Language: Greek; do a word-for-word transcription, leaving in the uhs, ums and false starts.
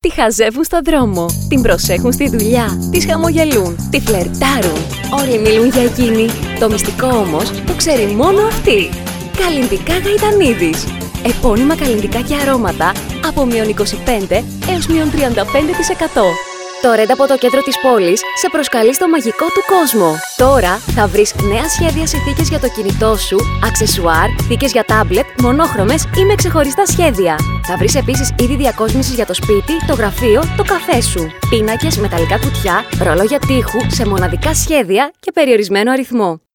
Τη χαζεύουν στον δρόμο, την προσέχουν στη δουλειά, της χαμογελούν, τη φλερτάρουν. Όλοι μιλούν για εκείνη. Το μυστικό όμως το ξέρει μόνο αυτή. Καλλυντικά Γαϊτανίδης. Επώνυμα καλλυντικά και αρώματα από μείον είκοσι πέντε έως μείον τριάντα πέντε τοις εκατό. Το Red από το κέντρο της πόλης σε προσκαλεί στο μαγικό του κόσμο. Τώρα θα βρεις νέα σχέδια σε θήκες για το κινητό σου, αξεσουάρ, θήκες για τάμπλετ, μονόχρωμες ή με ξεχωριστά σχέδια. Θα βρεις επίσης είδη διακόσμησης για το σπίτι, το γραφείο, το καφέ σου. Πίνακες, μεταλλικά κουτιά, ρολόγια τοίχου σε μοναδικά σχέδια και περιορισμένο αριθμό.